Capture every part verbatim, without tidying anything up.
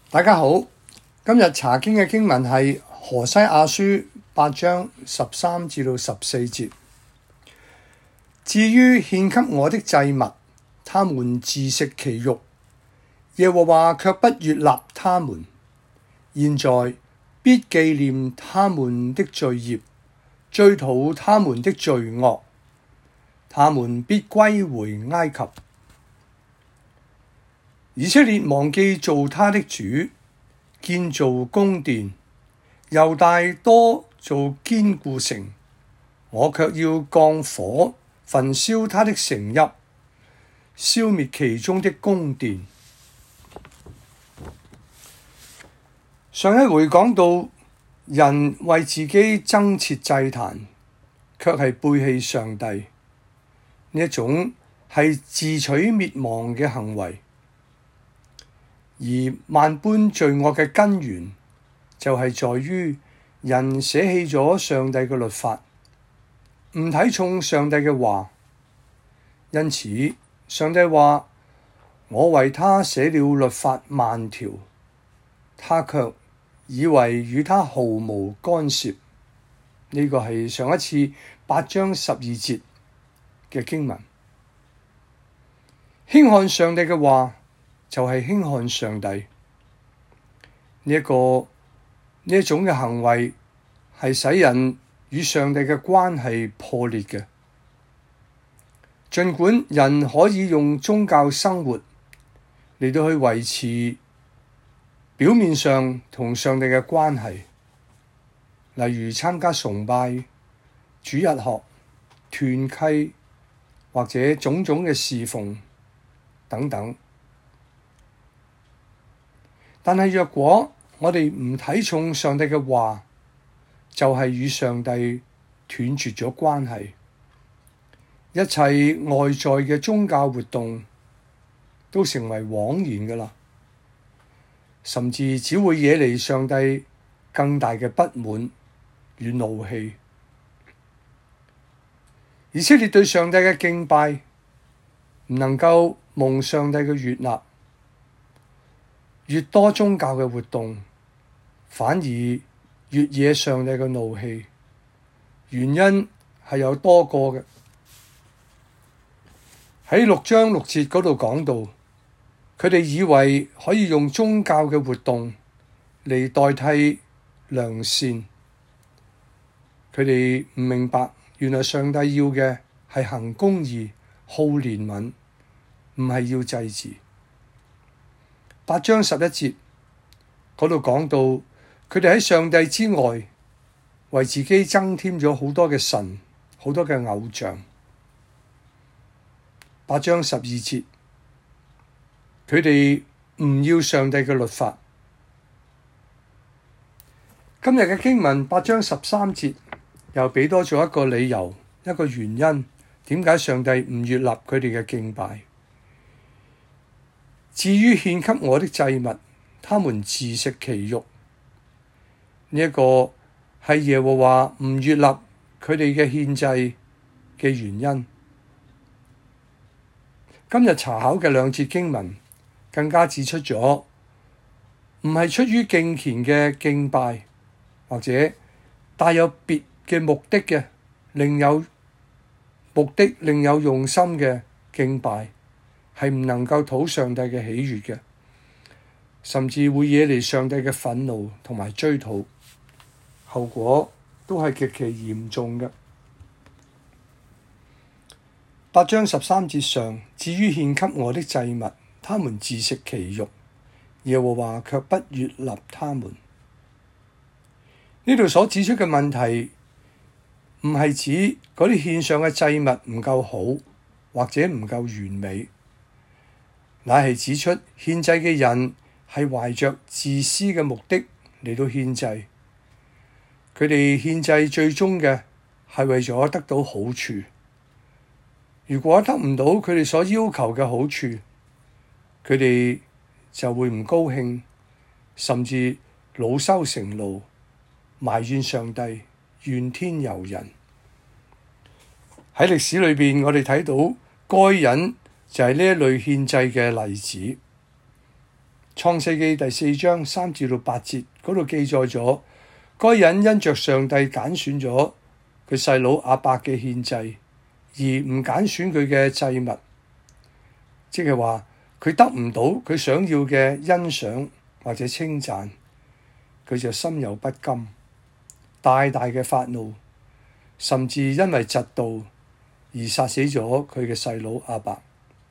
大家好，今日查經嘅經文係何西阿書八章十三至到十四節。至於獻給我的祭物，他們自食其肉，耶和華卻不悅納他們。現在必紀念他們的罪孽，追討他們的罪惡，他們必歸回埃及。以色列忘記造他的主，建造宮殿，猶大多做堅固城，我卻要降火焚燒他的城邑，消滅其中的宮殿。上一回講到人為自己增設祭壇，卻係背棄上帝，呢一種係自取滅亡嘅行為。而萬般罪惡嘅根源就係在於人捨棄咗上帝嘅律法，唔睇重上帝嘅話。因此上帝話：我為他寫了律法萬條，他卻以為與他毫無干涉。呢、這個係上一次八章十二節嘅經文。輕看上帝嘅話，就係輕看上帝。呢一個呢一種嘅行為係使人與上帝嘅關係破裂嘅。儘管人可以用宗教生活嚟到去維持表面上同上帝嘅關係，例如參加崇拜、主日學、團契或者種種嘅侍奉等等。但係若果我哋唔睇重上帝嘅話，就係與上帝斷絕咗關係，一切外在嘅宗教活動都成為枉然㗎喇，甚至只會惹嚟上帝更大嘅不滿與怒氣。以色列對上帝嘅敬拜唔能夠蒙上帝嘅悅納。越多宗教嘅活動，反而越惹上帝嘅怒氣。原因係有多個嘅。喺六章六節嗰度講到，佢哋以為可以用宗教嘅活動嚟代替良善。佢哋唔明白，原來上帝要嘅係行公義、好憐憫，唔係要祭祀。八章十一節嗰度講到，佢哋喺上帝之外為自己增添咗好多嘅神，好多嘅偶像。八章十二節，佢哋唔要上帝嘅律法。今日嘅經文八章十三節又俾多咗一個理由，一個原因，點解上帝唔悅納佢哋嘅敬拜。至於獻給我的祭物，他們自食其肉。呢、這、一個係耶和華唔悅納佢哋嘅獻祭嘅原因。今日查考嘅兩節經文更加指出咗，唔係出於敬虔嘅敬拜，或者帶有別嘅目的嘅，另有目的、另有用心嘅敬拜，係唔能夠討上帝嘅喜悅嘅，甚至會惹嚟上帝嘅憤怒同埋追討，後果都係極其嚴重嘅。八章十三節上，至於獻給我的祭物，他們自食其肉，耶和華卻不悅納他們。呢度所指出嘅問題，唔係指嗰啲獻上嘅祭物唔夠好，或者唔夠完美。乃係指出獻祭嘅人係懷着自私嘅目的嚟到獻祭，佢哋獻祭最終嘅係為咗得到好處。如果得唔到佢哋所要求嘅好處，佢哋就會唔高興，甚至惱羞成怒，埋怨上帝，怨天尤人。喺歷史裏邊，我哋睇到該隱就係呢一類獻祭嘅例子。 創世記第四章三至到八節嗰度記載咗，該人因着上帝揀選咗佢細佬亞伯嘅獻祭，而唔揀選佢嘅祭物，即係話佢得唔到佢想要嘅欣賞或者稱讚，佢就心有不甘，大大嘅發怒，甚至因為嫉妒而殺死咗佢嘅細佬亞伯。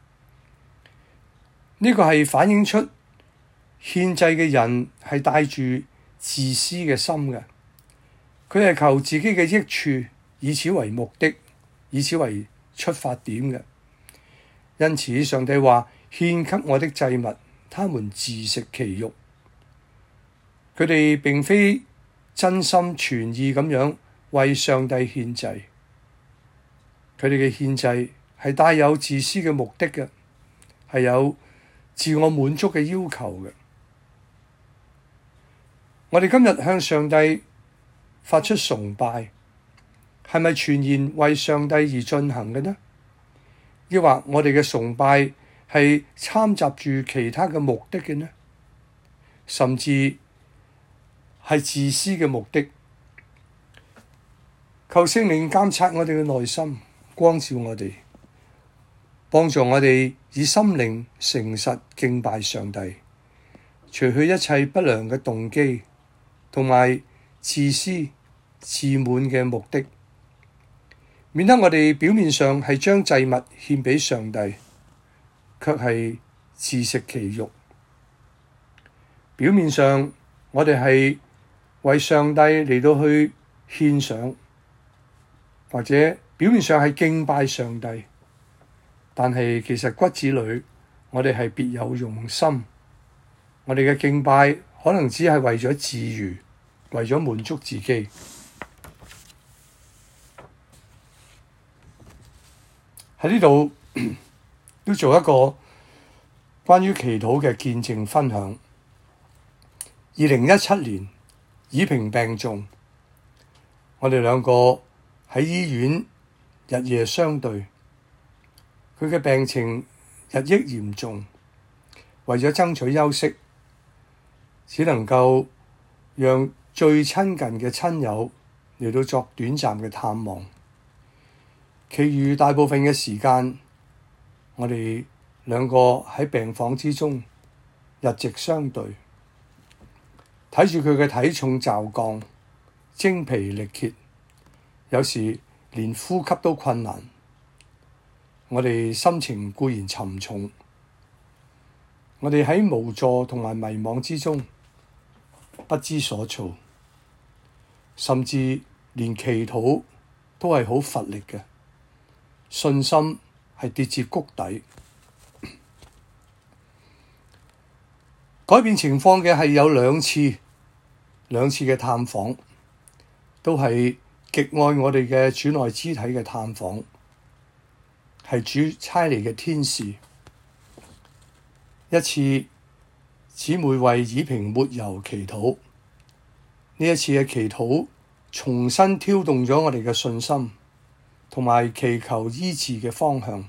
呢個係反映出獻祭嘅人係帶住自私嘅心嘅，佢係求自己嘅益處，以此為目的，以此為出發點嘅。因此上帝話：獻給我的祭物，他們自食其肉。佢哋並非真心全意咁樣為上帝獻祭，佢哋嘅獻祭係帶有自私嘅目的嘅，係有自我滿足嘅要求嘅。我哋今日向上帝發出崇拜，係咪全然為上帝而進行嘅呢？抑或我哋嘅崇拜係摻雜住其他嘅目的嘅呢？甚至係自私嘅目的？求聖靈監察我哋嘅內心，光照我哋，幫助我哋以心靈誠實敬拜上帝，除去一切不良嘅動機同埋自私自滿嘅目的，免得我哋表面上係將祭物獻俾上帝，卻係自食其肉。表面上我哋係為上帝嚟到去獻上，或者表面上係敬拜上帝，但係其實骨子裏我哋係別有用心。我哋嘅敬拜可能只係為咗自娛，為咗滿足自己。喺呢度都做一個關於祈禱嘅見證分享。二零一七年，以平病重，我哋兩個喺醫院日夜相對，佢嘅病情日益嚴重，為咗爭取休息，只能夠讓最親近嘅親友嚟到作短暫嘅探望，其餘大部分嘅時間，我哋兩個喺病房之中日夕相對，睇住佢嘅體重驟降，精疲力竭，有時連呼吸都困難。我哋心情固然沉重，我哋喺無助同埋迷惘之中不知所措，甚至連祈禱都係好乏力嘅，信心係跌至谷底。改變情況嘅係有兩次，兩次嘅探訪，都係極愛我哋嘅主內肢體嘅探訪，係主差嚟嘅天使。一次姊妹為以平抹油祈禱，呢一次嘅祈禱重新挑動咗我哋嘅信心，同埋祈求醫治嘅方向。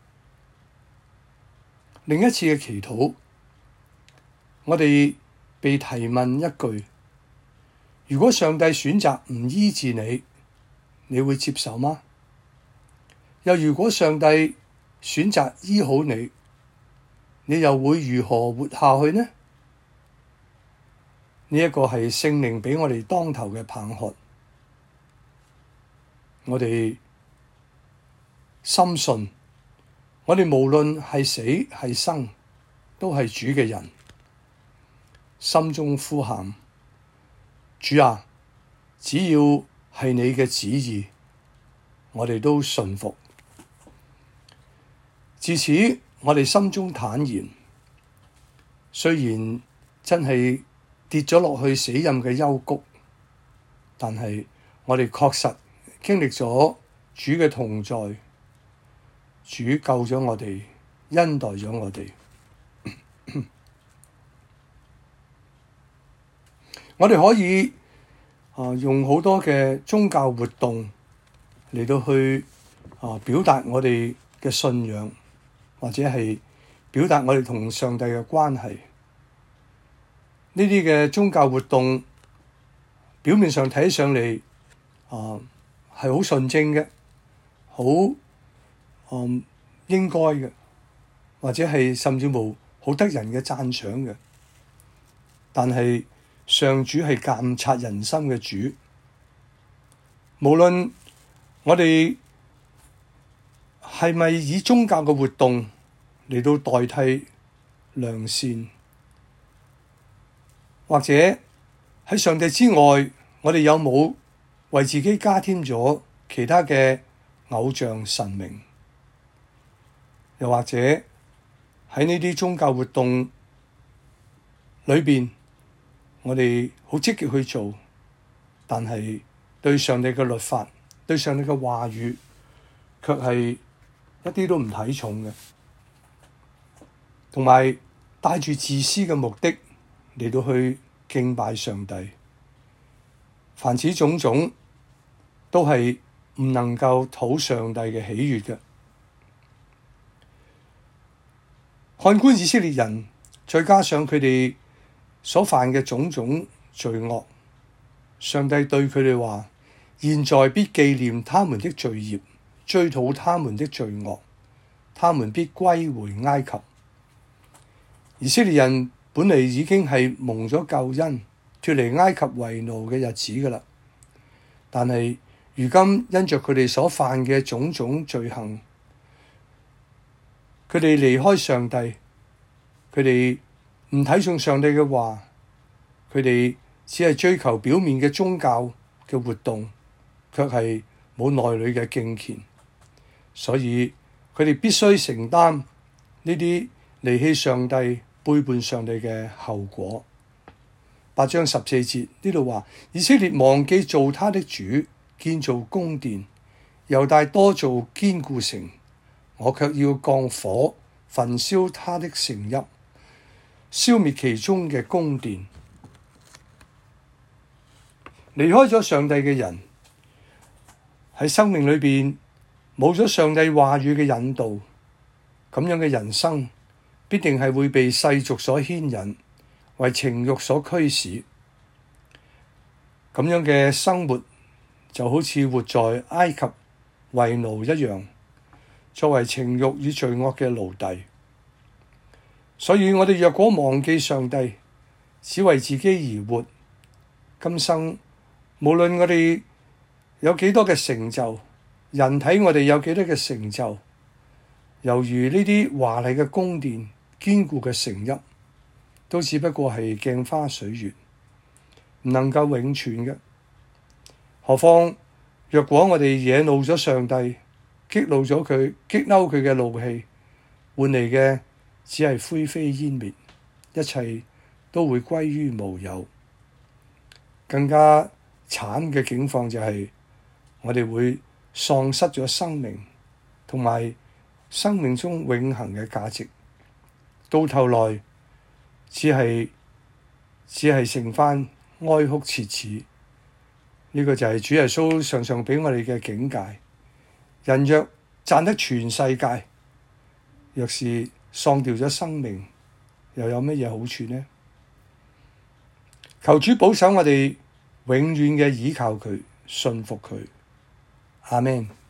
另一次嘅祈禱，我哋被提問一句：如果上帝選擇唔醫治你，你會接受嗎？又如果上帝選擇醫好你，你又會如何活下去呢？呢一個係聖靈俾我哋當頭嘅棒喝，我哋深信，我哋無論係死係生，都係主嘅人，心中呼喊：主啊，只要係你嘅旨意，我哋都順服。自此，我哋心中坦然，雖然真係跌咗落去死蔭嘅幽谷，但係我哋確實經歷咗主嘅同在，主救咗我哋，恩待咗我哋。我哋可以啊用好多嘅宗教活動嚟到去啊表達我哋嘅信仰，或者係表達我哋同上帝嘅關係。 呢啲嘅宗教活動表面上睇上嚟啊係好純正嘅，好嗯應該嘅，或者係甚至乎好得人嘅讚賞嘅。但係上主係鑒察人心嘅主，無論我哋係咪以宗教嘅活動嚟到代替良善，或者喺上帝之外，我哋有冇為自己加添咗其他嘅偶像神明？又或者喺呢啲宗教活動裏邊，我哋好積極去做，但係對上帝嘅律法、對上帝嘅話語，卻係一啲都唔睇重嘅，同埋帶住自私嘅目的嚟到去敬拜上帝。凡此種種都係唔能夠討上帝嘅喜悅嘅。看觀以色列人，再加上佢哋所犯嘅種種罪惡，上帝對佢哋話：現在必紀念他們的罪孽，追討他們的罪惡，他們必歸回埃及。以色列人本嚟已經係蒙咗救恩，脫離埃及為奴嘅日子㗎喇，但係如今因着佢哋所犯嘅種種罪行，佢哋離開上帝，佢哋唔睇重上帝嘅話，佢哋只係追求表面嘅宗教嘅活動，卻係冇內裏嘅敬虔，所以佢哋必須承擔呢啲離棄上帝、背叛上帝嘅後果。八章十四節呢度話：以色列忘記造他的主，建造宮殿，猶大多造堅固城，我卻要降火焚燒他的城邑，消滅其中嘅宮殿。離開咗上帝嘅人喺生命裏邊冇咗上帝話語嘅引導，咁樣嘅人生必定係會被世俗所牽引，為情慾所驅使。咁樣嘅生活就好似活在埃及為奴一樣，作為情慾與罪惡嘅奴隸。所以我哋若果忘記上帝，只為自己而活，今生無論我哋有幾多嘅成就，人睇我哋有幾多嘅成就，猶如呢啲華麗嘅宮殿、堅固嘅城邑，都只不過係鏡花水月，唔能夠永存嘅。何況若果我哋惹怒咗上帝，激怒咗佢，激嬲佢嘅怒氣，換嚟嘅只係灰飛煙滅，一切都會歸於無有。更加慘嘅境況就係我哋會喪失咗生命，同埋生命中永恆嘅價值，到頭來只係只係剩返哀哭切齒。呢、這個就係主耶穌常常俾我哋嘅警戒。人若賺得全世界，若是喪掉咗生命，又有乜嘢好處呢？求主保守我哋永遠嘅倚靠佢，信服佢。阿們。